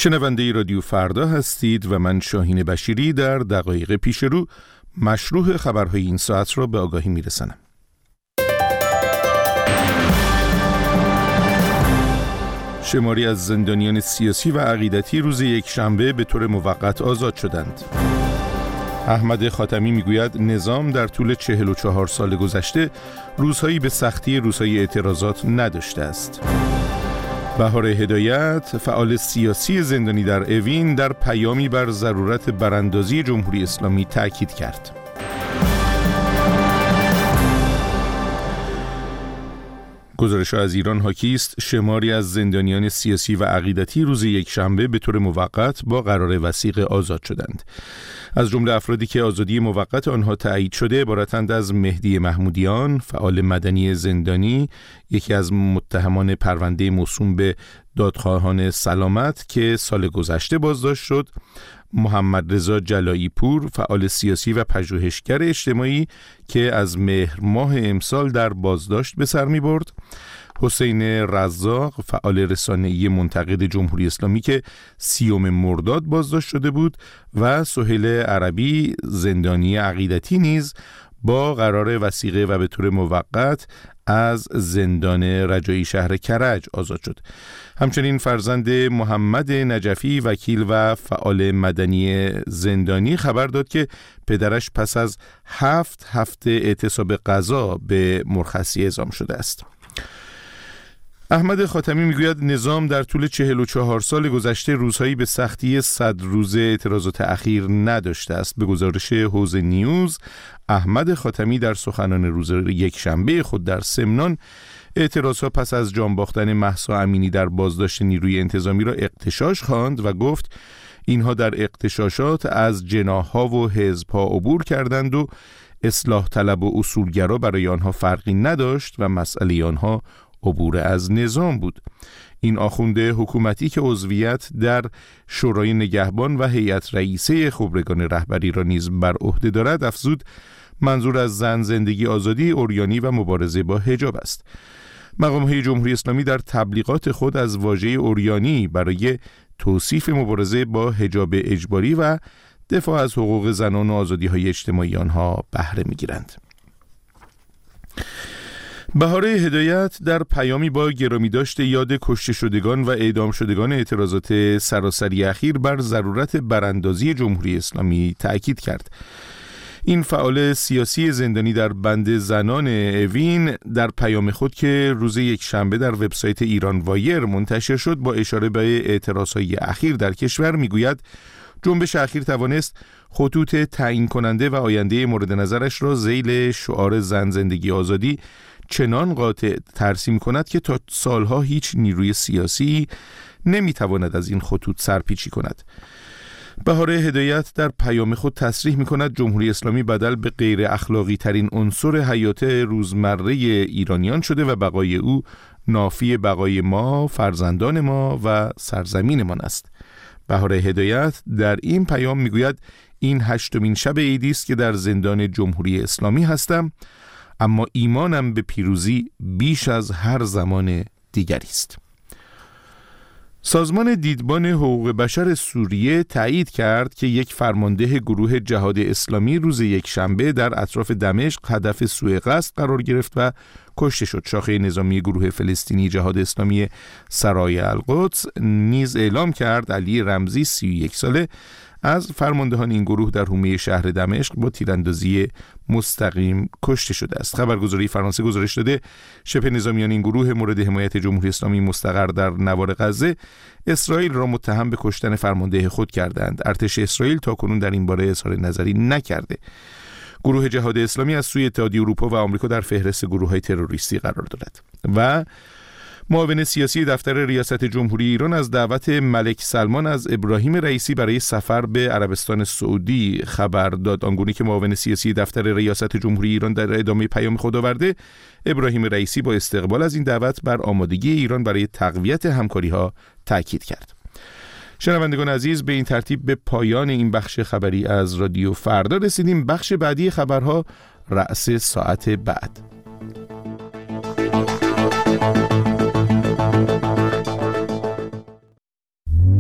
شنونده رادیو فردا هستید و من شاهین بشیری در دقایق پیش رو مشروح خبرهای این ساعت را به آگاهی میرسانم. شماری از زندانیان سیاسی و عقیدتی روز یکشنبه به طور موقت آزاد شدند. احمد خاتمی میگوید نظام در طول 44 سال گذشته روزهایی به سختی روزهای اعتراضات نداشته است. بهار هدایت، فعال سیاسی زندانی در اوین، در پیامی بر ضرورت براندازی جمهوری اسلامی تاکید کرد. گزارش‌ها از ایران حاکی است شماری از زندانیان سیاسی و عقیدتی روز یکشنبه به طور موقت با قرار وثیقه آزاد شدند. از جمله افرادی که آزادی موقت آنها تایید شده عبارتند از مهدی محمودیان، فعال مدنی زندانی، یکی از متهمان پرونده موسوم به دادخواهان سلامت که سال گذشته بازداشت شد، محمد رضا جلایی پور، فعال سیاسی و پژوهشگر اجتماعی که از مهر ماه امسال در بازداشت به سر می برد، حسین رزاق، فعال رسانه‌ای منتقد جمهوری اسلامی که 30 مرداد بازداشت شده بود و سهیل عربی، زندانی عقیدتی نیز با قرار وثیقه و به طور موقت از زندان رجایی شهر کرج آزاد شد. همچنین فرزند محمد نجفی، وکیل و فعال مدنی زندانی خبر داد که پدرش پس از 7 هفته اعتصاب قضا به مرخصی اعزام شده است. احمد خاتمی میگوید نظام در طول 44 سال گذشته روزهایی به سختی 100 روزه اعتراضات اخیر نداشته است. به گزارش حوزه نیوز، احمد خاتمی در سخنان روز یکشنبه خود در سمنان اعتراضها پس از جان باختن مهسا امینی در بازداشت نیروی انتظامی را اغتشاش خواند و گفت اینها در اغتشاشات از جناح‌ها و حزب‌ها عبور کردند و اصلاح طلب و اصولگرا برای آنها فرقی نداشت و مسئله آنها عبور از نظام بود. این آخونده حکومتی که عضویت در شورای نگهبان و هیئت رئیسه خبرگان رهبری را نیز بر عهده دارد افزود منظور از زن، زندگی، آزادی، عریانی و مبارزه با حجاب است. مقام‌های جمهوری اسلامی در تبلیغات خود از واژه عریانی برای توصیف مبارزه با حجاب اجباری و دفاع از حقوق زنان و آزادی‌های اجتماعی آنها بهره می‌گیرند. بهار هدایت در پیامی با گرامی داشت یاد کشته شدگان و اعدام شدگان اعتراضات سراسری اخیر بر ضرورت براندازی جمهوری اسلامی تأکید کرد. این فعال سیاسی زندانی در بند زنان اوین در پیام خود که روز یکشنبه در وبسایت ایران وایر منتشر شد با اشاره به اعتراضهای اخیر در کشور میگوید جنبش اخیر توانست خطوط تعیین کننده و آینده مورد نظرش را ذیل شعار زن، زندگی، آزادی چنان قاطع ترسیم کند که تا سالها هیچ نیروی سیاسی نمیتواند از این خطوط سرپیچی کند. بهار هدایت در پیام خود تصریح میکند جمهوری اسلامی بدل به غیر اخلاقی ترین عنصر حیات روزمره ایرانیان شده و بقای او نافی بقای ما، فرزندان ما و سرزمینمان است. بهار هدایت در این پیام میگوید این 8مین شب عیدی است که در زندان جمهوری اسلامی هستم، اما ایمانم به پیروزی بیش از هر زمان دیگری است. سازمان دیدبان حقوق بشر سوریه تایید کرد که یک فرمانده گروه جهاد اسلامی روز یکشنبه در اطراف دمشق هدف سوء قصد قرار گرفت و کشته شد. شاخه نظامی گروه فلسطینی جهاد اسلامی سرای القدس نیز اعلام کرد علی رمزی 31 ساله از فرماندهان این گروه در حومه شهر دمشق با تیراندازی مستقیم کشته شده است. خبرگزاری فرانسه گزارش داده شبه نظامیان این گروه مورد حمایت جمهوری اسلامی مستقر در نوار غزه اسرائیل را متهم به کشتن فرمانده خود کردند. ارتش اسرائیل تاکنون در این باره اظهار نظری نکرده. گروه جهاد اسلامی از سوی اتحادیه اروپا و آمریکا در فهرست گروه‌های تروریستی قرار دارد. و معاون سیاسی دفتر ریاست جمهوری ایران از دعوت ملک سلمان از ابراهیم رئیسی برای سفر به عربستان سعودی خبر داد. آنگونه که معاون سیاسی دفتر ریاست جمهوری ایران در ادامه پیام خود آورده، ابراهیم رئیسی با استقبال از این دعوت بر آمادگی ایران برای تقویت همکاری‌ها تاکید کرد. شنوندگان عزیز، به این ترتیب به پایان این بخش خبری از رادیو فردا رسیدیم. بخش بعدی خبرها رأس ساعت بعد.